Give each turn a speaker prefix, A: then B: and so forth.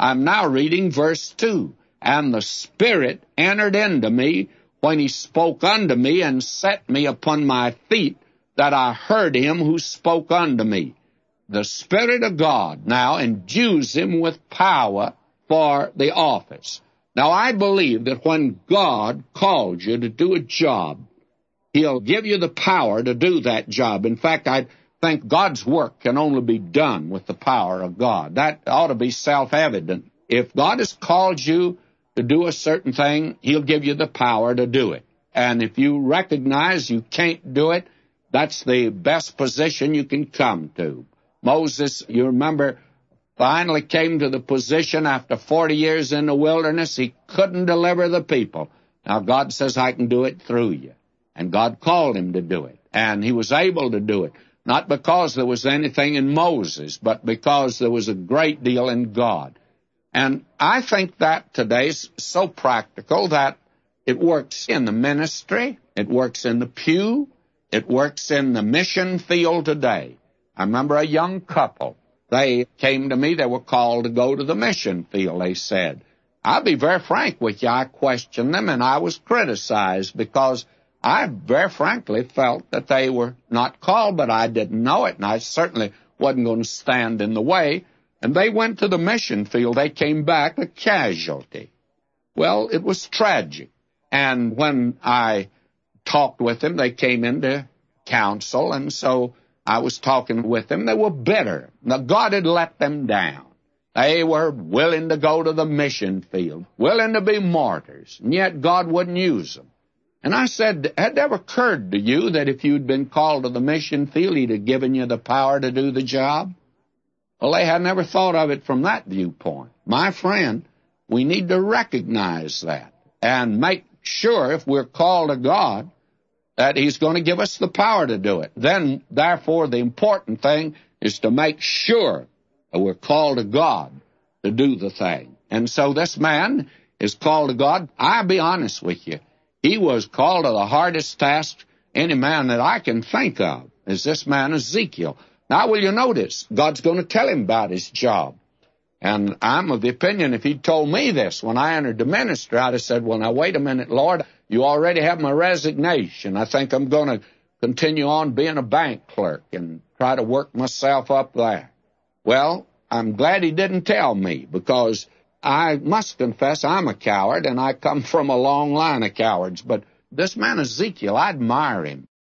A: I'm now reading verse 2. And the Spirit entered into me when he spoke unto me, and set me upon my feet, that I heard him who spoke unto me. The Spirit of God now endues him with power for the office. Now, I believe that when God calls you to do a job, he'll give you the power to do that job. In fact, I think God's work can only be done with the power of God. That ought to be self-evident. If God has called you to do a certain thing, he'll give you the power to do it. And if you recognize you can't do it, that's the best position you can come to. Moses, you remember, finally came to the position after 40 years in the wilderness, he couldn't deliver the people. Now God says, I can do it through you. And God called him to do it. And he was able to do it. Not because there was anything in Moses, but because there was a great deal in God. And I think that today is so practical that it works in the ministry, it works in the pew, it works in the mission field today. I remember a young couple. They came to me. They were called to go to the mission field, they said. I'll be very frank with you. I questioned them, and I was criticized because I very frankly felt that they were not called, but I didn't know it, and I certainly wasn't going to stand in the way. And they went to the mission field. They came back a casualty. Well, it was tragic. And when I talked with them, they came into council, and so I was talking with them. They were bitter. Now, God had let them down. They were willing to go to the mission field, willing to be martyrs, and yet God wouldn't use them. And I said, had it ever occurred to you that if you'd been called to the mission field, he'd have given you the power to do the job? Well, they had never thought of it from that viewpoint. My friend, we need to recognize that and make sure if we're called to God that he's going to give us the power to do it. Then, therefore, the important thing is to make sure that we're called to God to do the thing. And so this man is called to God. I'll be honest with you. He was called to the hardest task any man that I can think of, is this man Ezekiel. Now, will you notice, God's going to tell him about his job. And I'm of the opinion, if he'd told me this when I entered the ministry, I'd have said, well, now, wait a minute, Lord, you already have my resignation. I think I'm going to continue on being a bank clerk and try to work myself up there. Well, I'm glad he didn't tell me, because I must confess I'm a coward, and I come from a long line of cowards. But this man Ezekiel, I admire him.